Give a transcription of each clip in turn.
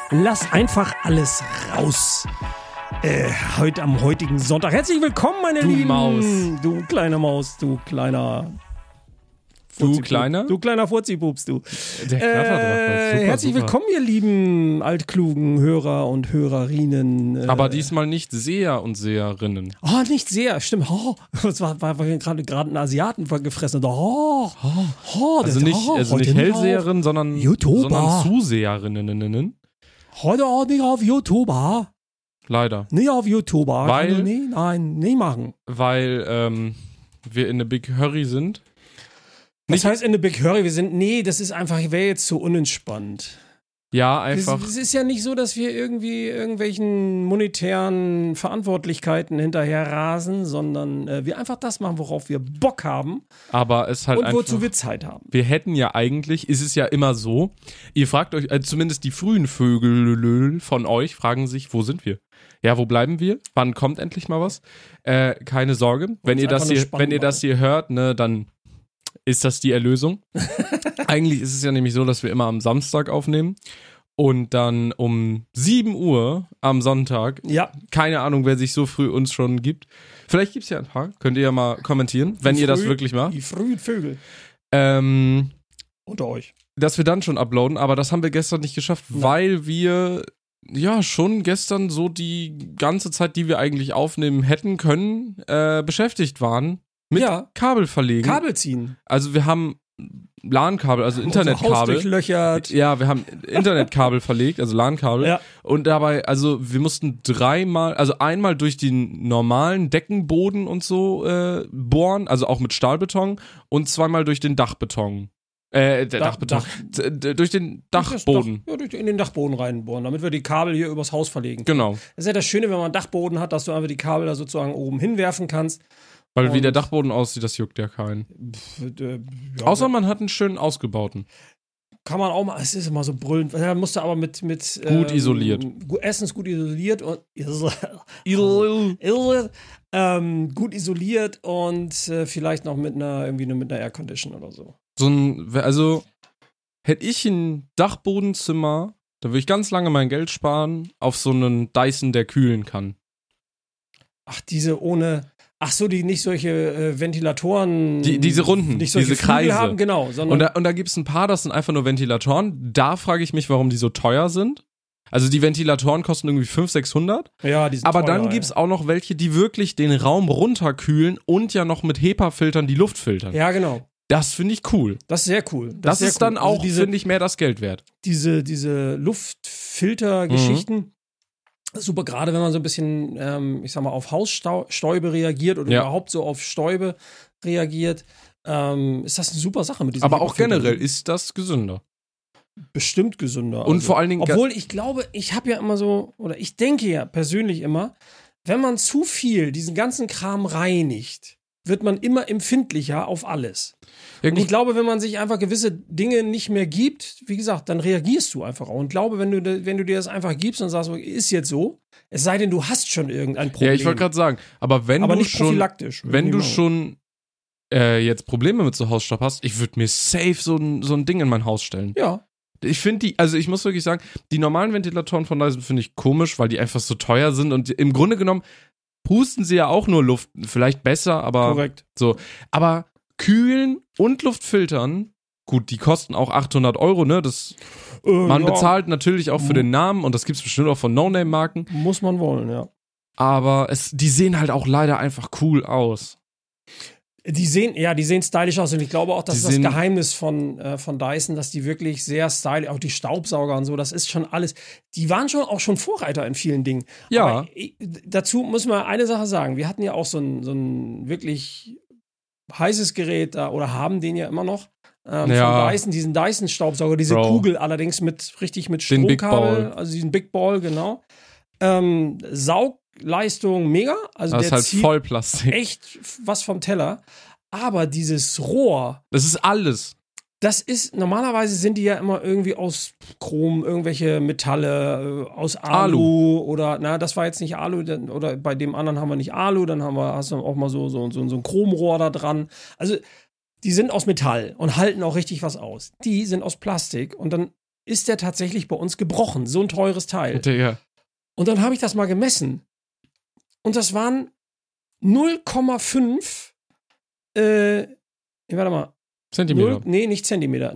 Lass einfach alles raus. Heute am heutigen Sonntag. Herzlich willkommen, meine lieben Maus. Du kleine Maus, du kleiner. Du kleiner? Du kleiner Furzi-Pups, du. Der Klapperdrache. Super, Herzlich willkommen, ihr lieben altklugen Hörer und Hörerinnen. Aber diesmal nicht Seher und Seherinnen. Oh, nicht sehr, stimmt. Oh, das war gerade einen Asiaten gefressen. Also nicht Hellseherinnen, sondern Zuseherinnen. Heute auch nicht auf YouTube. Leider. Nicht auf YouTube. Weil, nicht machen. Weil wir in eine Big Hurry sind. Was heißt in eine Big Hurry? Das ist einfach, wäre jetzt zu unentspannt. Ja, einfach. Es ist ja nicht so, dass wir irgendwie irgendwelchen monetären Verantwortlichkeiten hinterher rasen, sondern wir einfach das machen, worauf wir Bock haben. Aber es halt und einfach, wozu wir Zeit haben. Wir hätten ja eigentlich, ist es ja immer so, ihr fragt euch, zumindest die frühen Vögel von euch fragen sich, wo sind wir? Ja, wo bleiben wir? Wann kommt endlich mal was? Keine Sorge, wenn ihr das hier hört, ne, dann ist das die Erlösung. Eigentlich ist es ja nämlich so, dass wir immer am Samstag aufnehmen und dann um 7 Uhr am Sonntag, keine Ahnung, wer sich so früh uns schon gibt. Vielleicht gibt es ja ein paar, könnt ihr ja mal kommentieren, wenn ihr das wirklich macht. Die frühen Vögel. Unter euch. Dass wir dann schon uploaden, aber das haben wir gestern nicht geschafft, weil wir ja schon gestern so die ganze Zeit, die wir eigentlich aufnehmen hätten können, beschäftigt waren. Mit Kabel verlegen. Kabel ziehen. Also wir haben LAN-Kabel, also Internetkabel. Haus durchlöchert. Ja, wir haben Internetkabel verlegt, also LAN-Kabel. Ja. Und dabei, also wir mussten einmal durch den normalen Deckenboden und so bohren, also auch mit Stahlbeton und zweimal durch den Dachbeton. Durch den Dachboden. In den Dachboden reinbohren, damit wir die Kabel hier übers Haus verlegen können. Genau. Das ist ja das Schöne, wenn man einen Dachboden hat, dass du einfach die Kabel da sozusagen oben hinwerfen kannst. Weil wie der Dachboden aussieht, das juckt ja keinen. Außer man hat einen schönen ausgebauten. Kann man auch mal, es ist immer so brüllend. Da musst du aber mit gut isoliert. Erstens gut isoliert und gut isoliert und vielleicht noch mit einer Aircondition oder so. Also hätte ich ein Dachbodenzimmer, da würde ich ganz lange mein Geld sparen auf so einen Dyson, der kühlen kann. Ach, die nicht solche Ventilatoren. Diese runden, nicht solche diese Kreise. Haben, genau. Und da gibt es ein paar, das sind einfach nur Ventilatoren. Da frage ich mich, warum die so teuer sind. Also die Ventilatoren kosten irgendwie 500, 600. Ja, die sind aber teuer, dann gibt es auch noch welche, die wirklich den Raum runterkühlen und ja noch mit HEPA-Filtern die Luft filtern. Ja, genau. Das finde ich cool. Das ist sehr cool. Das ist dann auch, finde ich, mehr das Geld wert. Diese Luftfilter-Geschichten. Super, gerade wenn man so ein bisschen, ich sag mal, auf Hausstäube reagiert oder überhaupt so auf Stäube reagiert, ist das eine super Sache mit diesem. Aber auch generell ist das gesünder. Bestimmt gesünder. Und vor allen Dingen. Obwohl ich glaube, ich denke ja persönlich immer, wenn man zu viel diesen ganzen Kram reinigt, wird man immer empfindlicher auf alles. Ja, und ich glaube, wenn man sich einfach gewisse Dinge nicht mehr gibt, wie gesagt, dann reagierst du einfach auch. Und glaube, wenn du dir das einfach gibst und sagst, ist jetzt so, es sei denn, du hast schon irgendein Problem. Ja, ich wollte gerade sagen, aber nicht prophylaktisch. Wenn du schon jetzt Probleme mit so Hausstaub hast, ich würde mir safe so ein Ding in mein Haus stellen. Ja. Ich finde ich muss wirklich sagen, die normalen Ventilatoren von Dyson finde ich komisch, weil die einfach so teuer sind und im Grunde genommen pusten sie ja auch nur Luft, vielleicht besser, aber korrekt. So. Aber kühlen und Luftfiltern, gut, die kosten auch 800 €, ne? Man bezahlt natürlich auch für den Namen und das gibt's bestimmt auch von No-Name-Marken. Muss man wollen, ja. Aber die sehen halt auch leider einfach cool aus. Die sehen stylisch aus und ich glaube auch, das ist das Geheimnis von Dyson, dass die wirklich sehr stylisch, auch die Staubsauger und so, das ist schon alles, die waren auch schon Vorreiter in vielen Dingen. Ja. Aber dazu muss man eine Sache sagen, wir hatten ja auch so ein wirklich heißes Gerät da oder haben den ja immer noch von Dyson, diesen Dyson-Staubsauger, diese Kugel allerdings mit Stromkabel, also diesen Big Ball, genau. Saugleistung mega, also das der ist halt zieht Vollplastik. echt was vom Teller, aber dieses Rohr, das ist alles. Normalerweise sind die ja immer irgendwie aus Chrom, irgendwelche Metalle, aus Alu oder, das war jetzt nicht Alu, oder bei dem anderen haben wir nicht Alu, dann hast du auch mal so ein Chromrohr da dran. Also, die sind aus Metall und halten auch richtig was aus. Die sind aus Plastik und dann ist der tatsächlich bei uns gebrochen. So ein teures Teil. Ja. Und dann habe ich das mal gemessen. Und das waren 0,5 warte mal. Zentimeter. Nicht Zentimeter.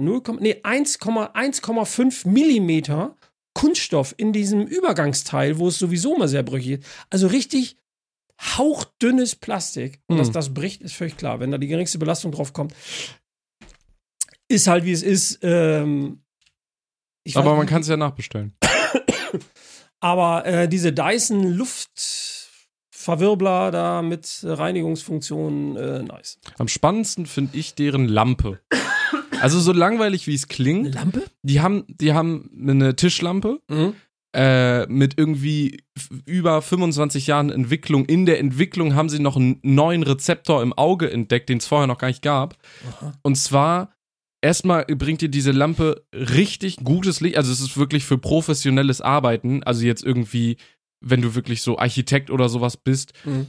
1,5 Millimeter Kunststoff in diesem Übergangsteil, wo es sowieso mal sehr brüchig ist. Also richtig hauchdünnes Plastik. Und dass das bricht, ist völlig klar. Wenn da die geringste Belastung drauf kommt, ist halt wie es ist. Aber man kann es ja nachbestellen. Aber diese Dyson Luftverwirbler da mit Reinigungsfunktionen, nice. Am spannendsten finde ich deren Lampe. Also so langweilig wie es klingt. Eine Lampe? Die haben eine Tischlampe mit irgendwie über 25 Jahren Entwicklung. In der Entwicklung haben sie noch einen neuen Rezeptor im Auge entdeckt, den es vorher noch gar nicht gab. Aha. Und zwar erstmal bringt dir diese Lampe richtig gutes Licht. Also es ist wirklich für professionelles Arbeiten. Also jetzt irgendwie, wenn du wirklich so Architekt oder sowas bist.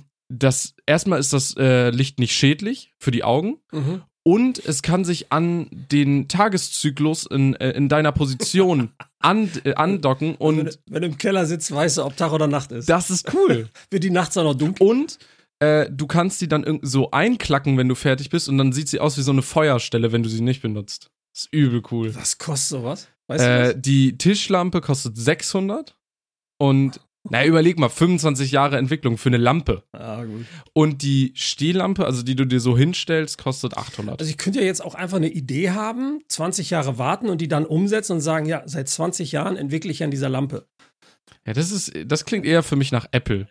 Erstmal ist das Licht nicht schädlich für die Augen. Und es kann sich an den Tageszyklus in deiner Position andocken. Und wenn du im Keller sitzt, weißt du, ob Tag oder Nacht ist. Das ist cool. Wird die nachts auch noch dunkel? Und du kannst die dann so einklacken, wenn du fertig bist. Und dann sieht sie aus wie so eine Feuerstelle, wenn du sie nicht benutzt. Das ist übel cool. Was kostet sowas? Weißt du das? Die Tischlampe kostet 600. Und überleg mal, 25 Jahre Entwicklung für eine Lampe. Ah, gut. Und die Stehlampe, also die du dir so hinstellst, kostet 800. Also ich könnte ja jetzt auch einfach eine Idee haben, 20 Jahre warten und die dann umsetzen und sagen, ja, seit 20 Jahren entwickle ich an dieser Lampe. Ja, das klingt eher für mich nach Apple.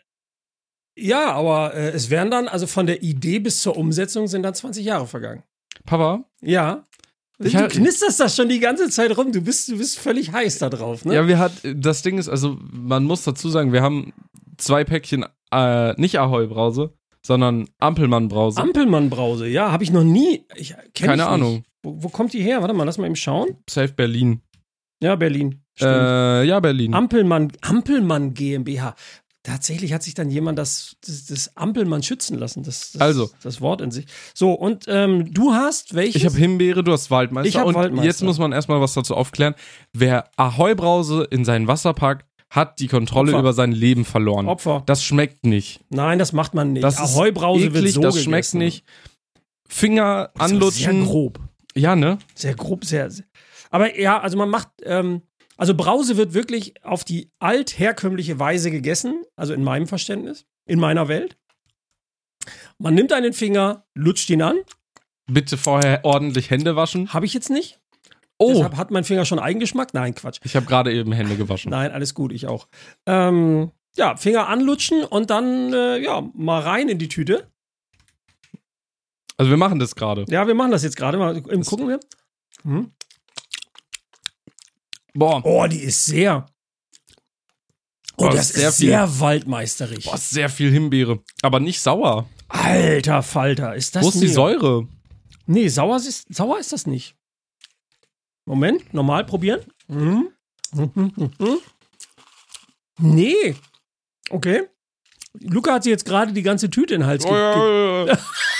Ja, aber es wären dann, also von der Idee bis zur Umsetzung sind dann 20 Jahre vergangen. Papa? Ja. Du knisterst das schon die ganze Zeit rum. Du bist völlig heiß da drauf, ne? Ja, das Ding ist, also man muss dazu sagen, wir haben 2 Päckchen, nicht Ahoi-Brause, sondern Ampelmann-Brause. Ampelmann-Brause, ja, habe ich noch nie. Keine Ahnung. Wo kommt die her? Warte mal, lass mal eben schauen. Safe Berlin. Ja, Berlin. Stimmt. Ja, Berlin. Ampelmann GmbH. Tatsächlich hat sich dann jemand das Ampelmann schützen lassen, das Wort in sich. So, und du hast welches? Ich habe Himbeere, du hast Waldmeister. Ich habe Waldmeister. Jetzt muss man erstmal was dazu aufklären. Wer Ahoi-Brause in seinen Wasser packt, hat die Kontrolle über sein Leben verloren. Opfer. Das schmeckt nicht. Nein, das macht man nicht. Ahoi-Brause wird so das gegessen. Schmeckt nicht. Finger anlutschen. Sehr grob. Ja, ne? Sehr grob, sehr. Aber ja, also man macht also Brause wird wirklich auf die altherkömmliche Weise gegessen, also in meinem Verständnis, in meiner Welt. Man nimmt einen Finger, lutscht ihn an. Bitte vorher ordentlich Hände waschen. Habe ich jetzt nicht. Oh. Deshalb hat mein Finger schon Eigengeschmack. Nein, Quatsch. Ich habe gerade eben Hände gewaschen. Nein, alles gut, ich auch. Ja, Finger anlutschen und dann mal rein in die Tüte. Also wir machen das gerade. Ja, wir machen das jetzt gerade. Mal gucken wir. Boah. Oh, die ist sehr. Oh, das ist sehr waldmeisterig. Boah, sehr viel Himbeere. Aber nicht sauer. Alter Falter, ist das Wo ist die Säure? Nee, sauer ist das nicht. Moment, normal probieren. Nee. Okay. Luca hat sich jetzt gerade die ganze Tüte in den Hals gekriegt.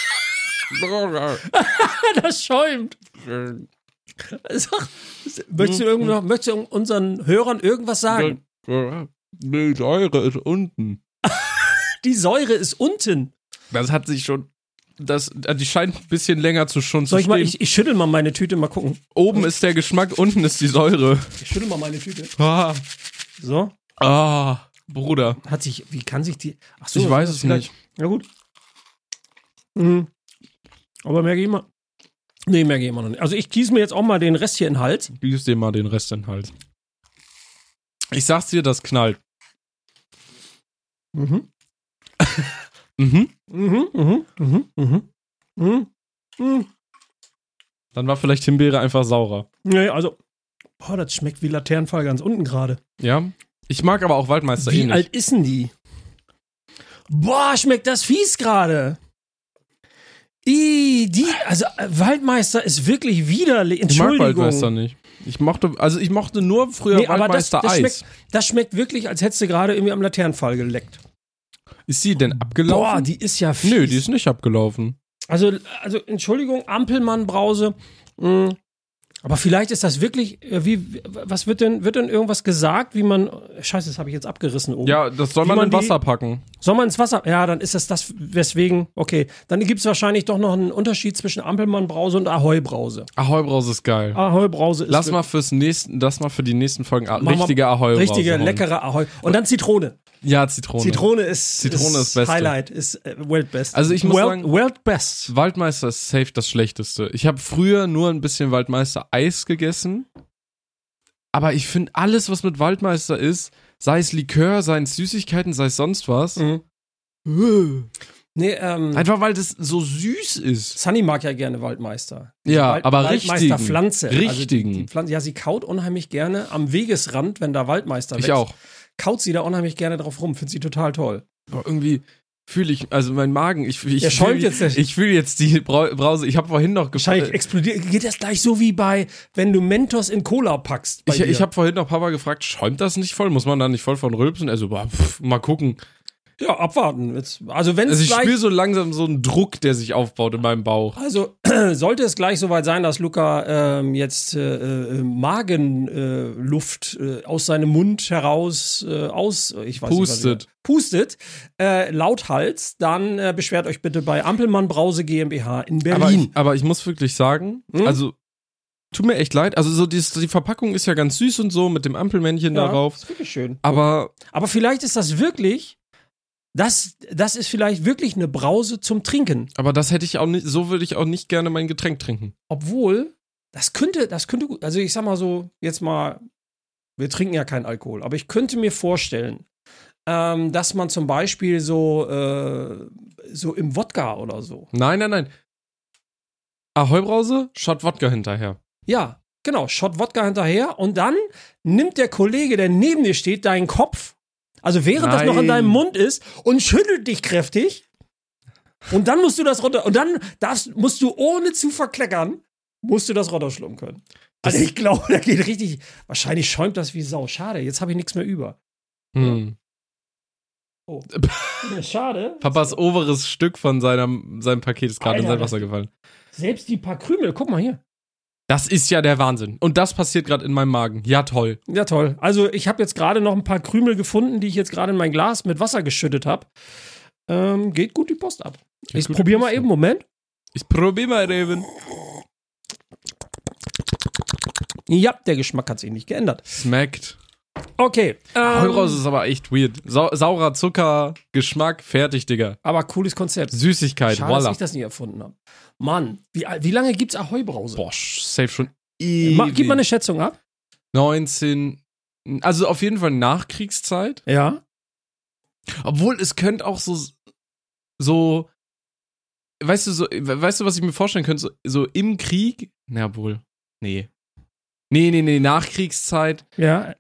Das schäumt. Möchtest du unseren Hörern irgendwas sagen? Die Säure ist unten. Die Säure ist unten. Das hat sich schon. Die scheint ein bisschen länger zu stehen. Ich schüttel mal meine Tüte, mal gucken. Oben ist der Geschmack, unten ist die Säure. Ich schüttel mal meine Tüte. Ah. So. Ah, Bruder. Wie kann sich die. Ach so, ich weiß es nicht. Ja, gut. Aber merke ich mal. Nee, merke ich immer noch nicht. Also ich gieße mir jetzt auch mal den Rest hier in den Hals. Gieß dir mal den Rest in den Hals. Ich sag's dir, das knallt. Mhm. Dann war vielleicht Himbeere einfach saurer. Nee, also, das schmeckt wie Laternenfall ganz unten gerade. Ja. Ich mag aber auch Waldmeister Wie nicht. alt ist denn die? Boah, schmeckt das fies gerade. Also Waldmeister ist wirklich widerlich. Entschuldigung. Ich mag Waldmeister nicht. Ich mochte nur früher Waldmeister Eis. Das schmeckt wirklich, als hättest du gerade irgendwie am Laternenpfahl geleckt. Ist sie denn abgelaufen? Boah, die ist ja fies. Nö, die ist nicht abgelaufen. Also Entschuldigung, Ampelmann-Brause. Aber vielleicht ist das wirklich, was wird denn irgendwas gesagt, wie man, scheiße, das habe ich jetzt abgerissen oben. Ja, das soll man in Wasser packen. Soll man ins Wasser, ja, dann ist das, weswegen, okay. Dann gibt es wahrscheinlich doch noch einen Unterschied zwischen Ampelmann-Brause und Ahoi-Brause. Ahoi-Brause ist geil. Ahoi-Brause ist Lass mal für die nächsten Folgen richtige Ahoi-Brause richtige, leckere Ahoi. Und dann Zitrone. Ja, Zitrone. Zitrone ist Beste. Highlight, ist Weltbest. Also ich muss sagen, Weltbest. Waldmeister ist safe das Schlechteste. Ich habe früher nur ein bisschen Waldmeister Eis gegessen, aber ich finde alles, was mit Waldmeister ist, sei es Likör, sei es Süßigkeiten, sei es sonst was. Nee, einfach weil das so süß ist. Sunny mag ja gerne Waldmeister. Ja, aber Waldmeister-Pflanze. Richtigen. Also die Pflanze, ja, sie kaut unheimlich gerne am Wegesrand, wenn da Waldmeister wächst. Ich auch. Kaut sie da unheimlich gerne drauf rum. Findet sie total toll. Aber irgendwie fühle ich, also mein Magen, ich fühle jetzt die Brause. Ich habe vorhin noch wahrscheinlich explodiert. Geht das gleich so wie wenn du Mentos in Cola packst? Ich habe vorhin noch Papa gefragt, schäumt das nicht voll? Muss man da nicht voll von rülpsen? Also, mal gucken. Ja, abwarten. Also ich spüre so langsam so einen Druck, der sich aufbaut in meinem Bauch. Also sollte es gleich soweit sein, dass Luca jetzt Magenluft aus seinem Mund heraus pustet, lauthals, dann beschwert euch bitte bei Ampelmann Brause GmbH in Berlin. Aber ich muss wirklich sagen, also tut mir echt leid. Also so die Verpackung ist ja ganz süß und so mit dem Ampelmännchen darauf. Ist wirklich schön. Aber vielleicht ist das wirklich Das ist vielleicht wirklich eine Brause zum Trinken. Aber das hätte ich auch nicht, so würde ich auch nicht gerne mein Getränk trinken. Obwohl, das könnte gut, also ich sag mal so, jetzt mal, wir trinken ja keinen Alkohol, aber ich könnte mir vorstellen, dass man zum Beispiel so im Wodka oder so. Nein. Ahoi-Brause, Shot Wodka hinterher. Ja, genau, Shot Wodka hinterher und dann nimmt der Kollege, der neben dir steht, deinen Kopf, also während das noch in deinem Mund ist und schüttelt dich kräftig und dann musst du das runter und dann musst du ohne zu verkleckern, musst du das runterschlucken können. Also ich glaube, da geht richtig, wahrscheinlich schäumt das wie Sau. Schade, jetzt habe ich nichts mehr über. Oh, schade. Papas oberes Stück von seinem Paket ist gerade in sein Wasser gefallen. Selbst die paar Krümel, guck mal hier. Das ist ja der Wahnsinn. Und das passiert gerade in meinem Magen. Ja, toll. Ja, toll. Also ich habe jetzt gerade noch ein paar Krümel gefunden, die ich jetzt gerade in mein Glas mit Wasser geschüttet habe. Geht gut die Post ab. Ich probiere mal eben, Moment. Ich probiere mal eben. Ja, der Geschmack hat sich nicht geändert. Schmeckt. Okay. Ahoi-Brause ist aber echt weird. Saurer Zucker, Geschmack, fertig, Digga. Aber cooles Konzept. Süßigkeit, schade, dass ich das nie erfunden habe. Mann, wie lange gibt's Ahoi-Brause? Boah, safe schon ewig. Gib mal eine Schätzung ab. 19, also auf jeden Fall Nachkriegszeit. Ja. Obwohl, es könnte auch so, weißt du, was ich mir vorstellen könnte? So im Krieg? Na wohl, nee. Nee, Nachkriegszeit. Ja.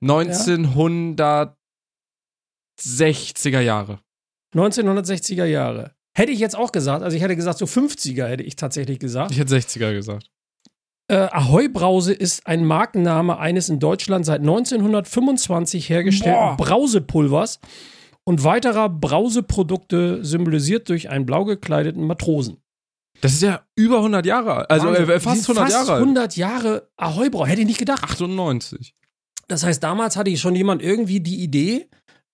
1960er Jahre. 1960er Jahre. Hätte ich jetzt auch gesagt, also ich hätte gesagt, so 50er hätte ich tatsächlich gesagt. Ich hätte 60er gesagt. Ahoi-Brause ist ein Markenname eines in Deutschland seit 1925 hergestellten Brausepulvers und weiterer Brauseprodukte, symbolisiert durch einen blau gekleideten Matrosen. Das ist ja über 100 Jahre alt. Also fast 100 Jahre alt. Fast 100 Jahre Ahoi-Brause. Hätte ich nicht gedacht. 98. Das heißt, damals hatte schon jemand irgendwie die Idee,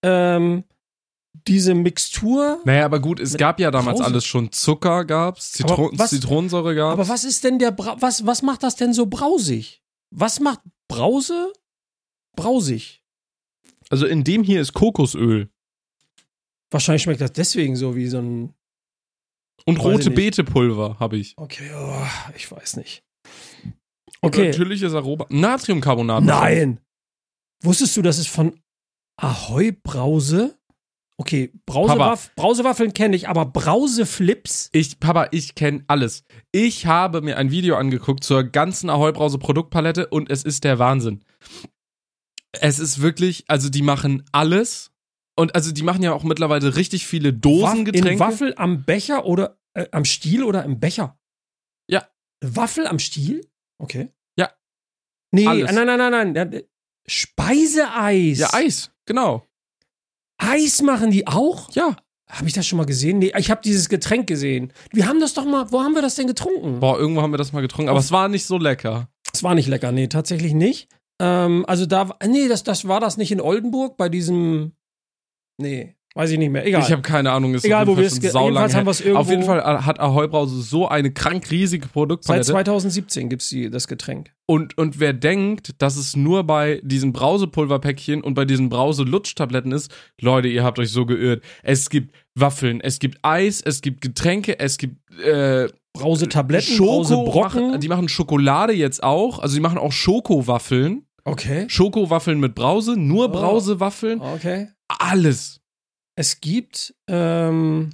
diese Mixtur. Naja, aber gut, es gab ja damals alles schon. Zucker gab's, Zitronensäure gab's. Aber was ist denn was macht das denn so brausig? Was macht Brause brausig? Also in dem hier ist Kokosöl. Wahrscheinlich schmeckt das deswegen so wie so ein. Und rote Beetepulver habe ich. Okay, ich weiß nicht. Okay. Natürliches Aroma. Natriumcarbonat. Nein! Wusstest du, dass es von Ahoi-Brause? Okay, Brausewaffeln kenne ich, aber Brauseflips? Papa, ich kenne alles. Ich habe mir ein Video angeguckt zur ganzen Ahoi-Brause-Produktpalette und es ist der Wahnsinn. Es ist wirklich, also die machen alles. Und also die machen ja auch mittlerweile richtig viele Dosengetränke. In Waffel am Becher oder am Stiel oder im Becher? Ja. Waffel am Stiel? Okay. Ja. Nee, alles. Nein. Speiseeis. Ja, Eis, genau. Eis machen die auch? Ja. Habe ich das schon mal gesehen? Nee, ich habe dieses Getränk gesehen. Wir haben das doch mal, wo haben wir das denn getrunken? Boah, irgendwo haben wir das mal getrunken, aber es war nicht so lecker. Es war nicht lecker, nee, tatsächlich nicht. Also das war das nicht in Oldenburg bei diesem, nee, weiß ich nicht mehr, egal. Ich habe keine Ahnung, ist egal, auf jeden wo wir Fall es, schon jedenfalls haben wir es irgendwo. Auf jeden Fall hat Ahoi Brause so eine krank riesige Produktpalette. Seit 2017 gibt's das Getränk. Und wer denkt, dass es nur bei diesen Brausepulverpäckchen und bei diesen Brause-Lutschtabletten ist, Leute, ihr habt euch so geirrt. Es gibt Waffeln, es gibt Eis, es gibt Getränke, es gibt Brause-Tabletten, Brause-Brocken. Die machen Schokolade jetzt auch, also die machen auch Schokowaffeln. Okay. Schokowaffeln mit Brause, nur Brausewaffeln. Okay. Alles. Es gibt, ach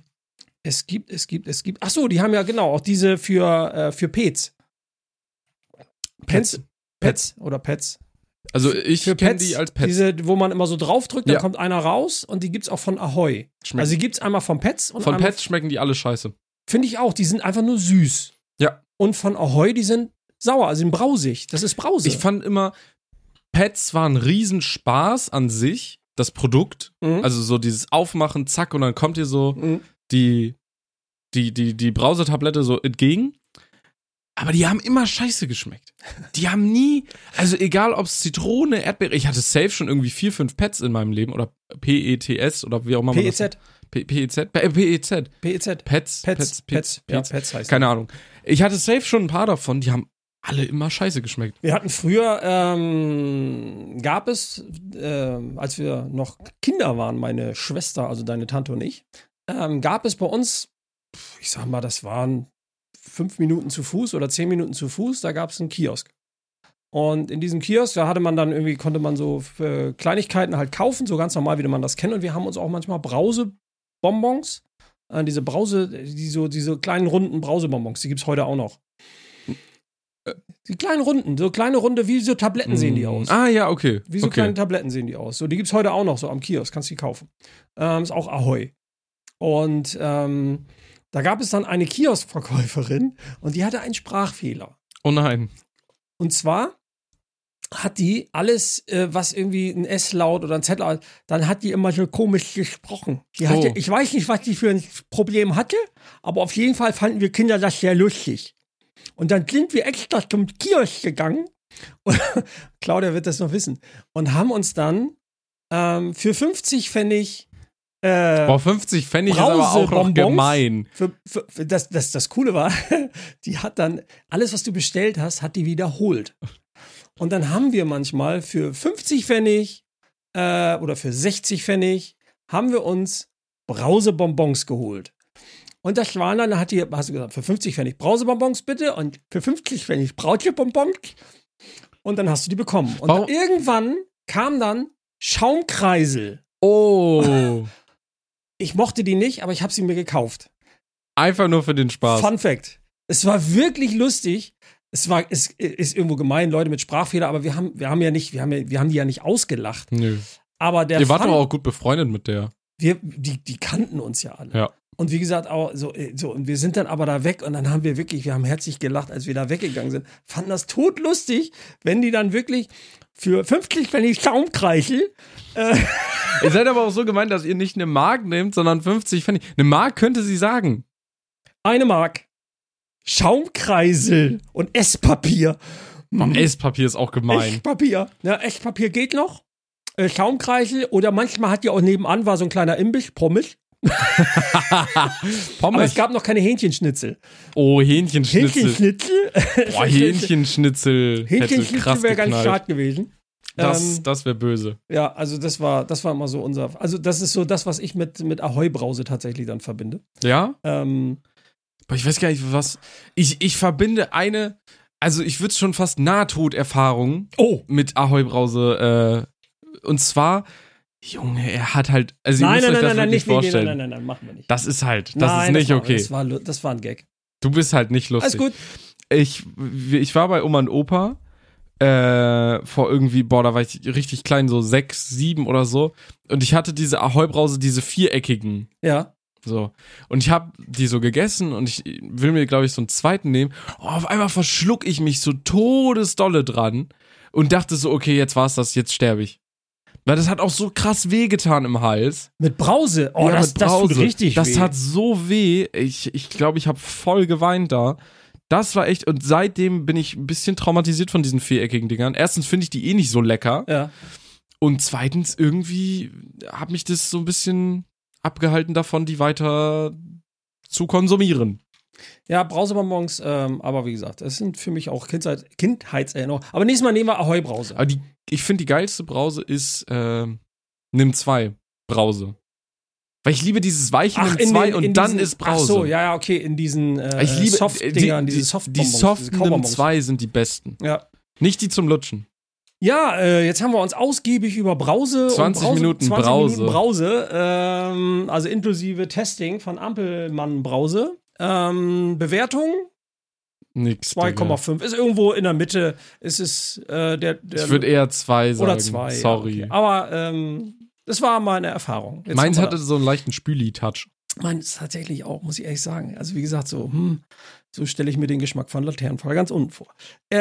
so, die haben ja genau auch diese für Pets. Pets oder Pets. Also ich kenne die als Pets. Diese, wo man immer so draufdrückt, dann Ja. kommt einer raus und die gibt's auch von Ahoi. Also die gibt's einmal von Pets und von Pets schmecken die alle scheiße. Finde ich auch, die sind einfach nur süß. Ja. Und von Ahoi, die sind sauer, also sind brausig. Das ist Brause. Ich fand immer, Pets war ein Riesenspaß an sich, das Produkt. Also so dieses Aufmachen, zack, und dann kommt dir so die Brausetablette so entgegen. Aber die haben immer scheiße geschmeckt. Die haben nie, also egal ob es Zitrone, Erdbeere, ich hatte safe schon irgendwie 4, 5 Pets in meinem Leben oder PETS oder wie auch immer man das PEZ. PEZ. Pets. Ja, Pets heißt Keine Ahnung. Ich hatte safe schon ein paar davon, die haben alle immer scheiße geschmeckt. Wir hatten früher, gab es, als wir noch Kinder waren, meine Schwester, also deine Tante und ich, gab es bei uns, ich sag mal, das waren 5 Minuten zu Fuß oder 10 Minuten zu Fuß, da gab es einen Kiosk. Und in diesem Kiosk, da konnte man so Kleinigkeiten halt kaufen, so ganz normal, wie man das kennt. Und wir haben uns auch manchmal Brausebonbons, diese diese kleinen runden Brausebonbons, die gibt's heute auch noch. Die kleinen Runden, so kleine Runde, wie so Tabletten sehen die aus. Ah, ja, okay. Wie so kleine Tabletten sehen die aus. So, die gibt's heute auch noch, so am Kiosk, kannst du die kaufen. Ist auch Ahoi. Und da gab es dann eine Kioskverkäuferin und die hatte einen Sprachfehler. Oh nein. Und zwar hat die alles, was irgendwie ein S-Laut oder ein Z-Laut, dann hat die immer so komisch gesprochen. Die hatte, ich weiß nicht, was die für ein Problem hatte, aber auf jeden Fall fanden wir Kinder das sehr lustig. Und dann sind wir extra zum Kiosk gegangen, und Claudia wird das noch wissen, und haben uns dann für 50 Pfennig 50 Pfennig ist aber auch noch gemein. Das Coole war, die hat dann alles, was du bestellt hast, hat die wiederholt. Und dann haben wir manchmal für 50 Pfennig oder für 60 Pfennig haben wir uns Brausebonbons geholt. Und das waren dann, hast du gesagt, für 50 Pfennig Brausebonbons bitte und für 50 Pfennig Brausebonbons. Und dann hast du die bekommen. Und dann irgendwann kam dann Schaumkreisel. Oh. Ich mochte die nicht, aber ich habe sie mir gekauft. Einfach nur für den Spaß. Fun Fact. Es war wirklich lustig. Es ist irgendwo gemein, Leute mit Sprachfehler, aber wir haben die ja nicht ausgelacht. Nö. Aber Ihr wart doch auch gut befreundet mit der. Die kannten uns ja alle. Ja. Und wie gesagt, auch so, und wir sind dann aber da weg und dann haben wir haben herzlich gelacht, als wir da weggegangen sind. Fanden das todlustig, wenn die dann wirklich für 50 Pfennig Schaumkreisel. Ihr seid aber auch so gemeint, dass ihr nicht eine Mark nehmt, sondern 50 Pfennig. Eine Mark könnte sie sagen. 1 Mark. Schaumkreisel und Esspapier. Esspapier ist auch gemein. Esspapier. Ja, Esspapier geht noch. Schaumkreisel oder manchmal hat die auch nebenan war so ein kleiner Imbiss, Pommes. Aber es gab noch keine Hähnchenschnitzel. Oh, Hähnchenschnitzel. Hähnchenschnitzel? Boah, Hähnchenschnitzel. Hähnchenschnitzel wäre ganz stark gewesen. Das wäre böse. Ja, also das war immer so also das ist so das, was ich mit Ahoi Brause tatsächlich dann verbinde. Ja? Aber ich weiß gar nicht, was. Ich verbinde also ich würde es schon fast Nahtoderfahrung mit Ahoi Brause, und zwar, Junge, er hat halt, also ihr müsst euch das wirklich vorstellen. Nein, machen wir nicht. Das ist nicht okay. Das war ein Gag. Du bist halt nicht lustig. Alles gut. Ich war bei Oma und Opa, vor irgendwie, da war ich richtig klein, so 6, 7 oder so, und ich hatte diese Ahoi Brause, diese viereckigen. Ja. So. Und ich habe die so gegessen und ich will mir, glaube ich, so einen zweiten nehmen. Auf einmal verschluck ich mich so todesdolle dran und dachte so, okay, jetzt war's das, jetzt sterbe ich. Weil das hat auch so krass wehgetan im Hals. Mit Brause? Oh, ja, das tut richtig weh. Das tat so weh. Ich glaube, ich habe voll geweint da. Das war echt, und seitdem bin ich ein bisschen traumatisiert von diesen viereckigen Dingern. Erstens finde ich die nicht so lecker. Ja. Und zweitens irgendwie hat mich das so ein bisschen abgehalten davon, die weiter zu konsumieren. Ja, Brausebonbons, aber wie gesagt, das sind für mich auch Kindheitserinnerungen. Aber nächstes Mal nehmen wir Ahoi-Brause. Aber ich finde, die geilste Brause ist Nimm 2 Brause. Weil ich liebe dieses weiche Nimm 2 und dann ist Brause. Ach so, ja, okay, in diesen ich liebe Soft-Dingern, diese Softbonbons. Die soften Nimm 2 sind die besten. Ja. Nicht die zum Lutschen. Ja, jetzt haben wir uns ausgiebig über Brause 20 Minuten Brause. Also inklusive Testing von Ampelmann Brause. Bewertung? Nix. 2,5. Ist irgendwo in der Mitte. Es ist der ich würde eher 2 sagen. Oder 2. Sorry. Ja, okay. Aber das war meine Erfahrung. Jetzt meins hatte so einen leichten Spüli-Touch. Meins tatsächlich auch, muss ich ehrlich sagen. Also wie gesagt, so stelle ich mir den Geschmack von Laternenfeuer ganz unten vor.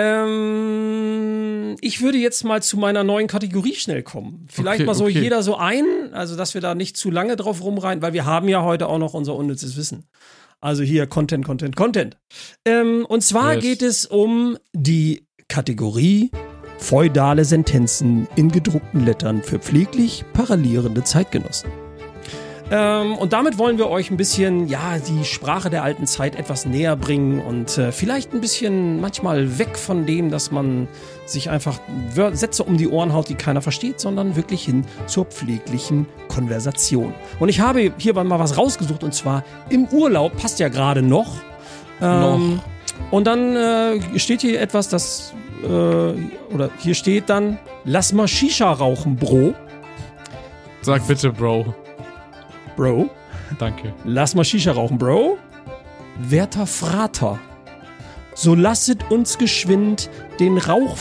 Ich würde jetzt mal zu meiner neuen Kategorie schnell kommen. Vielleicht mal so jeder so also dass wir da nicht zu lange drauf rumreiten, weil wir haben ja heute auch noch unser unnützes Wissen. Also hier Content. Und zwar geht es um die Kategorie feudale Sentenzen in gedruckten Lettern für pfleglich parallelierende Zeitgenossen. Und damit wollen wir euch ein bisschen, die Sprache der alten Zeit etwas näher bringen und vielleicht ein bisschen manchmal weg von dem, dass man sich einfach Sätze um die Ohren haut, die keiner versteht, sondern wirklich hin zur pfleglichen Konversation. Und ich habe hier mal was rausgesucht, und zwar im Urlaub, passt ja gerade noch. Und dann steht hier etwas, oder hier steht dann, lass mal Shisha rauchen, Bro. Sag bitte, Bro. Bro. Danke. Lass mal Shisha rauchen, Bro. Werter Frater, so lasset uns geschwind den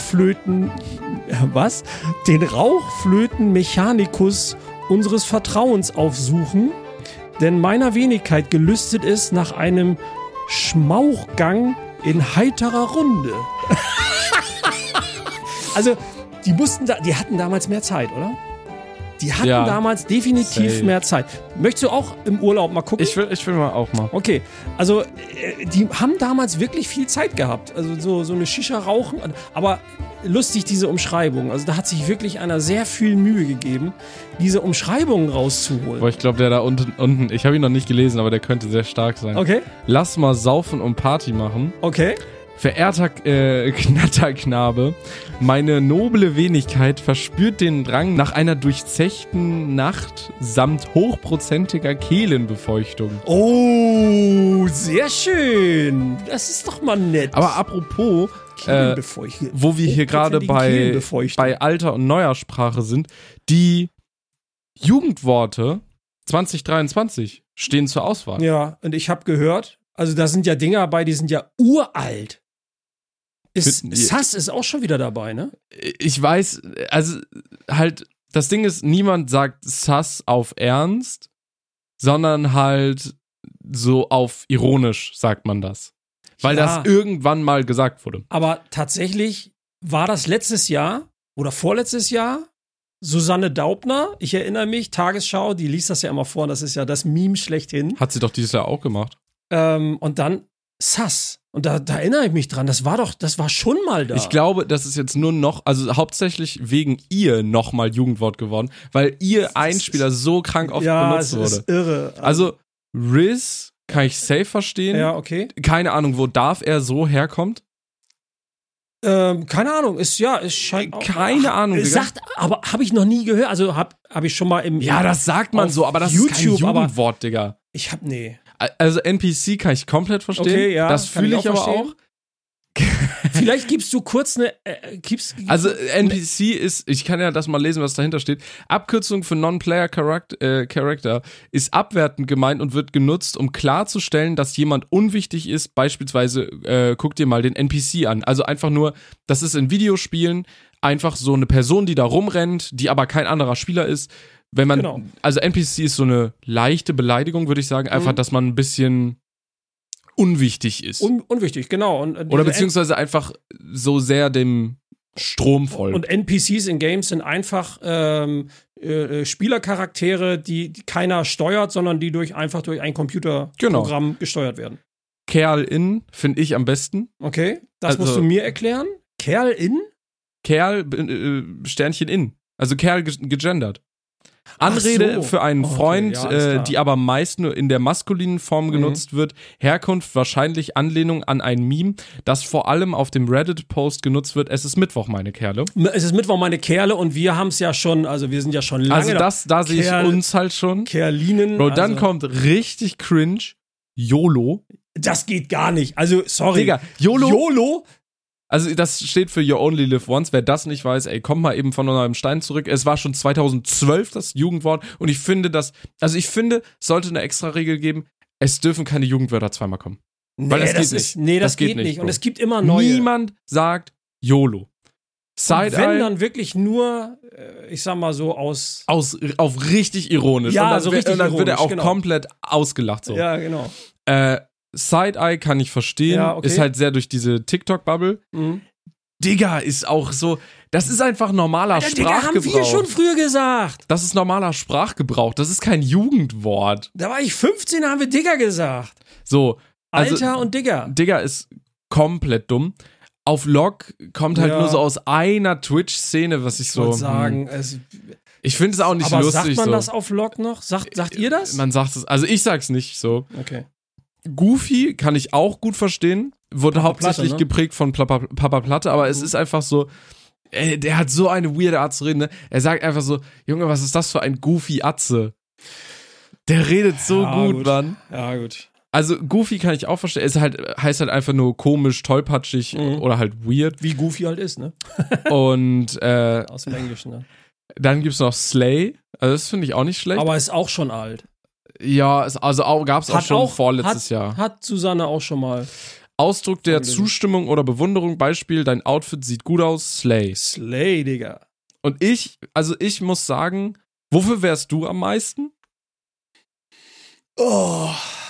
Rauchflöten-Mechanikus unseres Vertrauens aufsuchen, denn meiner Wenigkeit gelüstet es nach einem Schmauchgang in heiterer Runde. Also, die hatten damals mehr Zeit, oder? Die hatten damals definitiv mehr Zeit. Möchtest du auch im Urlaub mal gucken? Ich will mal auch mal. Okay, also die haben damals wirklich viel Zeit gehabt. Also so eine Shisha rauchen, aber lustig diese Umschreibung. Also da hat sich wirklich einer sehr viel Mühe gegeben, diese Umschreibungen rauszuholen. Boah, ich glaube, der da unten, ich habe ihn noch nicht gelesen, aber der könnte sehr stark sein. Okay. Lass mal saufen und Party machen. Okay. Verehrter Knatterknabe, meine noble Wenigkeit verspürt den Drang nach einer durchzechten Nacht samt hochprozentiger Kehlenbefeuchtung. Oh, sehr schön. Das ist doch mal nett. Aber apropos, wo wir hier gerade bei alter und neuer Sprache sind, die Jugendworte 2023 stehen zur Auswahl. Ja, und ich habe gehört, also da sind ja Dinger bei, die sind ja uralt. Sass ist auch schon wieder dabei, ne? Ich weiß, also halt, das Ding ist, niemand sagt Sass auf Ernst, sondern halt so auf ironisch sagt man das. Weil das irgendwann mal gesagt wurde. Aber tatsächlich war das letztes Jahr oder vorletztes Jahr Susanne Daubner, ich erinnere mich, Tagesschau, die liest das ja immer vor, das ist ja das Meme schlechthin. Hat sie doch dieses Jahr auch gemacht. Und dann Sass. Und da erinnere ich mich dran, das war schon mal da. Ich glaube, das ist jetzt nur noch, also hauptsächlich wegen ihr nochmal Jugendwort geworden, weil ihr Einspieler so krank oft benutzt wurde. Ja, ist irre. Also Riz kann ich safe verstehen. Ja, okay. Keine Ahnung, wo darf er so herkommt? Keine Ahnung, es scheint auch. Keine Ahnung. Sagt, aber habe ich noch nie gehört, also hab ich schon mal im. Ja, das sagt man so, aber das YouTube, ist kein Jugendwort, Digga. Nee. Also NPC kann ich komplett verstehen. Okay, ja. Das fühle ich aber auch. Vielleicht gibst du kurz eine. Also NPC ist, ich kann ja das mal lesen, was dahinter steht. Abkürzung für Non-Player Character ist abwertend gemeint und wird genutzt, um klarzustellen, dass jemand unwichtig ist. Beispielsweise guck dir mal den NPC an. Also einfach nur, das ist in Videospielen einfach so eine Person, die da rumrennt, die aber kein anderer Spieler ist. Wenn man, also NPC ist so eine leichte Beleidigung, würde ich sagen, einfach, dass man ein bisschen unwichtig ist. Unwichtig, genau. Oder beziehungsweise einfach so sehr dem Strom folgt. Und NPCs in Games sind einfach Spielercharaktere, die keiner steuert, sondern die einfach durch ein Computerprogramm gesteuert werden. Kerl in finde ich am besten. Okay, das musst du mir erklären. Kerl in? Kerl, Sternchen in. Also Kerl gegendert. Anrede für einen Freund, die aber meist nur in der maskulinen Form genutzt wird. Herkunft wahrscheinlich Anlehnung an ein Meme, das vor allem auf dem Reddit-Post genutzt wird. Es ist Mittwoch, meine Kerle. Es ist Mittwoch, meine Kerle, und wir haben es ja schon, also wir sind ja schon lange. Also da sehe ich uns halt schon. Kerlinen. Bro, dann kommt richtig cringe YOLO. Das geht gar nicht. Also, sorry. Digga, YOLO? Also das steht für You Only Live Once. Wer das nicht weiß, kommt mal eben von einem Stein zurück. Es war schon 2012 das Jugendwort und ich finde, es sollte eine extra Regel geben, es dürfen keine Jugendwörter zweimal kommen. Weil das geht nicht. Und es gibt immer neue. Niemand sagt YOLO. Side-Eye. Wenn dann wirklich nur, ich sag mal so auf richtig ironisch. Ja, und dann, so richtig ironisch, wird er auch komplett ausgelacht. So. Ja, genau. Side-Eye kann ich verstehen, ist halt sehr durch diese TikTok-Bubble. Digga ist auch so, das ist einfach normaler Sprachgebrauch. Digga, haben wir schon früher gesagt. Das ist normaler Sprachgebrauch, das ist kein Jugendwort. Da war ich 15, da haben wir Digga gesagt. So. Also, Alter und Digga. Digga ist komplett dumm. Auf Log kommt halt nur so aus einer Twitch-Szene, was ich so. Sagen, ich finde es auch nicht aber lustig. Sagt man das auf Log noch? Sagt ihr das? Man sagt es, also ich sag's nicht so. Okay. Goofy kann ich auch gut verstehen. Wurde hauptsächlich geprägt von Papa Platte, aber es ist einfach so, der hat so eine weirde Art zu reden, ne? Er sagt einfach so, Junge, was ist das für ein Goofy-Atze? Der redet so gut, Mann. Ja, gut. Also Goofy kann ich auch verstehen. Es heißt halt einfach nur komisch, tollpatschig oder halt weird. Wie Goofy halt ist, ne? Und aus dem Englischen, ne? Dann gibt's noch Slay. Also das finde ich auch nicht schlecht. Aber ist auch schon alt. Ja, gab's auch schon vorletztes Jahr. Hat Susanne auch schon mal. Ausdruck der Zustimmung oder Bewunderung, Beispiel, dein Outfit sieht gut aus, Slay. Slay, Digga. Und ich muss sagen, wofür wärst du am meisten? Oh.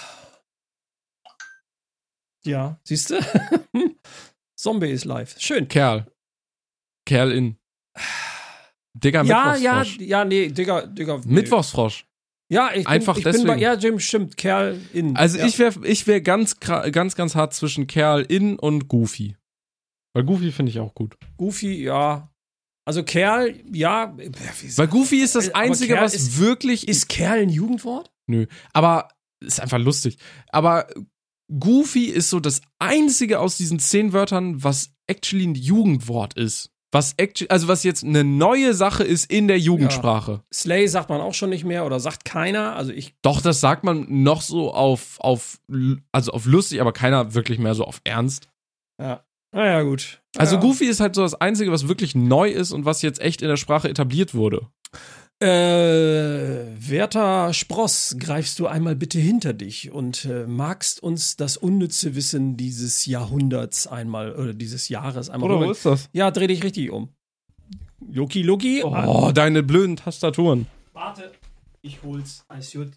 Ja, siehst du? Zombie is live. Schön. Kerl in. Digga, Mittwochsfrosch. Nee, Digga. Nee. Mittwochsfrosch. Ja, ich bin bei, ja, Jim, stimmt, Kerl in. Also ich wär ganz hart zwischen Kerl in und Goofy. Weil Goofy finde ich auch gut. Goofy, ja. Also Kerl, ja. Weil Goofy ist das Einzige, was wirklich... Ist Kerl ein Jugendwort? Nö, aber ist einfach lustig. Aber Goofy ist so das Einzige aus diesen 10 Wörtern, was actually ein Jugendwort ist. Was jetzt eine neue Sache ist in der Jugendsprache. Ja. Slay sagt man auch schon nicht mehr oder sagt keiner. Doch, das sagt man noch so auf lustig, aber keiner wirklich mehr so auf ernst. Ja. Naja, gut. Also Goofy ist halt so das Einzige, was wirklich neu ist und was jetzt echt in der Sprache etabliert wurde. Werter Spross, greifst du einmal bitte hinter dich und magst uns das unnütze Wissen dieses Jahrhunderts einmal, oder dieses Jahres einmal. Oder wo ist das? Ja, dreh dich richtig um. Loki. Oh, deine blöden Tastaturen. Warte, ich hol's.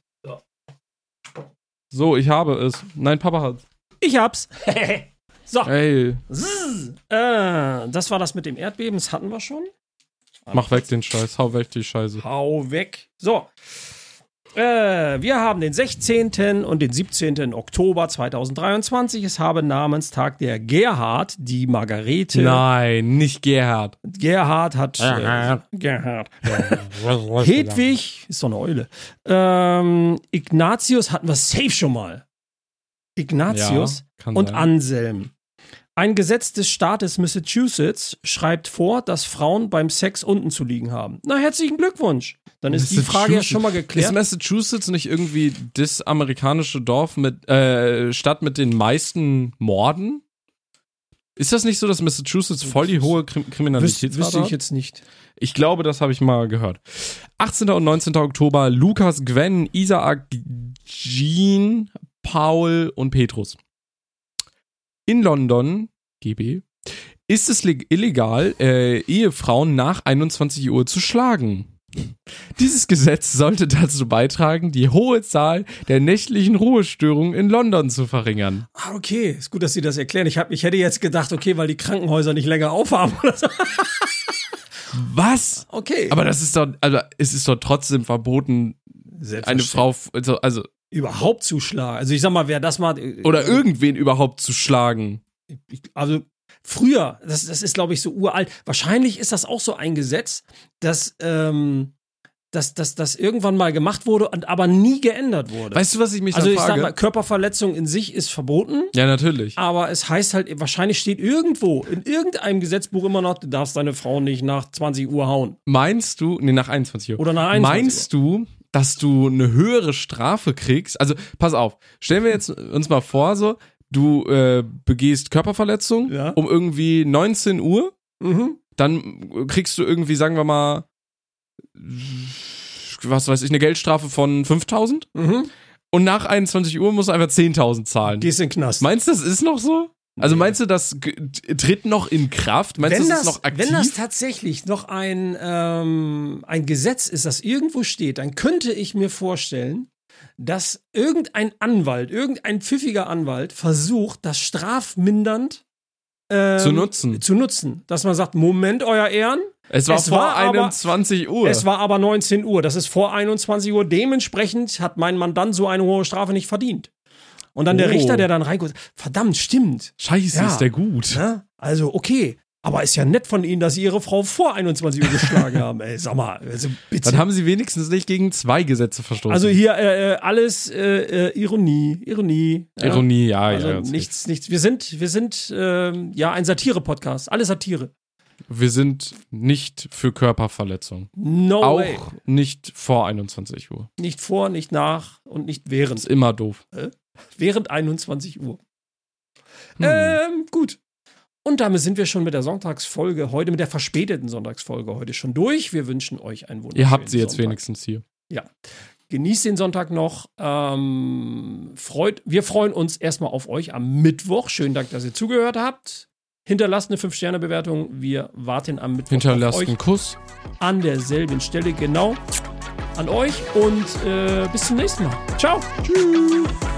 So, ich habe es. Nein, Papa hat's. Ich hab's. So. Ey. Das war das mit dem Erdbeben, das hatten wir schon. Mach weg den Scheiß, hau weg die Scheiße. Hau weg. So. Wir haben den 16. und den 17. Oktober 2023. Es habe Namenstag der Gerhard, die Margarete. Nein, nicht Gerhard. Gerhard hat. Gerhard. Hedwig, ist doch eine Eule. Ignatius hatten wir safe schon mal. Ignatius und sein. Anselm. Ein Gesetz des Staates Massachusetts schreibt vor, dass Frauen beim Sex unten zu liegen haben. Na, herzlichen Glückwunsch. Dann ist die Frage ja schon mal geklärt. Ist Massachusetts nicht irgendwie das amerikanische Dorf mit Stadt mit den meisten Morden? Ist das nicht so, dass Massachusetts voll die hohe Kriminalität hat? Wüsste ich jetzt nicht. Ich glaube, das habe ich mal gehört. 18. und 19. Oktober, Lukas, Gwen, Isaac, Jean, Paul und Petrus. In London, GB, ist es illegal, Ehefrauen nach 21 Uhr zu schlagen. Dieses Gesetz sollte dazu beitragen, die hohe Zahl der nächtlichen Ruhestörungen in London zu verringern. Ah, okay. Ist gut, dass Sie das erklären. Ich hätte jetzt gedacht, okay, weil die Krankenhäuser nicht länger aufhaben oder so. Was? Okay. Aber es ist doch trotzdem verboten, eine Frau, also Überhaupt zu schlagen. Also ich sag mal, wer das mal... Oder irgendwen überhaupt zu schlagen. Also früher, das ist glaube ich so uralt, wahrscheinlich ist das auch so ein Gesetz, dass das irgendwann mal gemacht wurde und aber nie geändert wurde. Weißt du, was ich mich also dann ich frage? sag mal, Körperverletzung in sich ist verboten. Ja, natürlich. Aber es heißt halt, wahrscheinlich steht irgendwo, in irgendeinem Gesetzbuch immer noch, du darfst deine Frau nicht nach 20 Uhr hauen. Meinst du, nach 21 Uhr. Oder nach 21 Meinst du, dass du eine höhere Strafe kriegst? Also, pass auf, stellen wir jetzt uns mal vor, so, du begehst Körperverletzung um irgendwie 19 Uhr, dann kriegst du irgendwie, sagen wir mal, was weiß ich, eine Geldstrafe von 5.000 und nach 21 Uhr musst du einfach 10.000 zahlen. Gehst in den Knast. Meinst du, das ist noch so? Also meinst du, das tritt noch in Kraft? Meinst du, das ist noch aktiv? Wenn das tatsächlich noch ein Gesetz ist, das irgendwo steht, dann könnte ich mir vorstellen, dass irgendein pfiffiger Anwalt versucht, das strafmindernd zu nutzen. Dass man sagt, Moment, euer Ehren. Es war vor 21 Uhr. Es war aber 19 Uhr. Das ist vor 21 Uhr. Dementsprechend hat mein Mandant so eine hohe Strafe nicht verdient. Und dann der Richter, der dann reinguckt, verdammt, stimmt. Scheiße, ist der gut. Ja, also, okay. Aber ist ja nett von Ihnen, dass Sie Ihre Frau vor 21 Uhr geschlagen haben. Ey, sag mal, also bitte. Dann haben Sie wenigstens nicht gegen 2 Gesetze verstoßen. Also hier alles Ironie. Ironie, ja. Also nichts. Wir sind ein Satire-Podcast. Alle Satire. Wir sind nicht für Körperverletzung. No way. Auch nicht vor 21 Uhr. Nicht vor, nicht nach und nicht während. Ist immer doof. Während 21 Uhr. Gut. Und damit sind wir schon mit der Sonntagsfolge heute, mit der verspäteten Sonntagsfolge heute schon durch. Wir wünschen euch einen wunderschönen Ihr habt sie jetzt Sonntag. wenigstens hier. Ja. Genießt den Sonntag noch. Wir freuen uns erstmal auf euch am Mittwoch. Schönen Dank, dass ihr zugehört habt. Hinterlasst eine 5-Sterne-Bewertung. Wir warten am Mittwoch Hinterlasst auf euch. einen Kuss. An derselben Stelle, genau. An euch und bis zum nächsten Mal. Ciao. Tschüss.